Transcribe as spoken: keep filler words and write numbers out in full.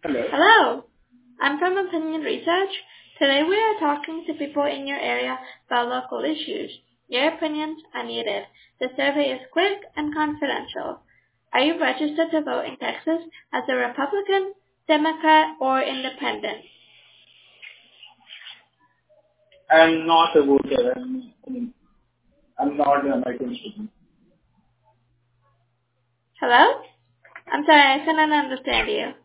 Hello. Hello, I'm from Opinion Research. Today we are talking to people in your area about local issues. Your opinions are needed. The survey is quick and confidential. Are you registered to vote in Texas as a Republican, Democrat, or Independent? I'm not a voter. I'm, I'm not an American citizen. Hello? I'm sorry, I couldn't understand you.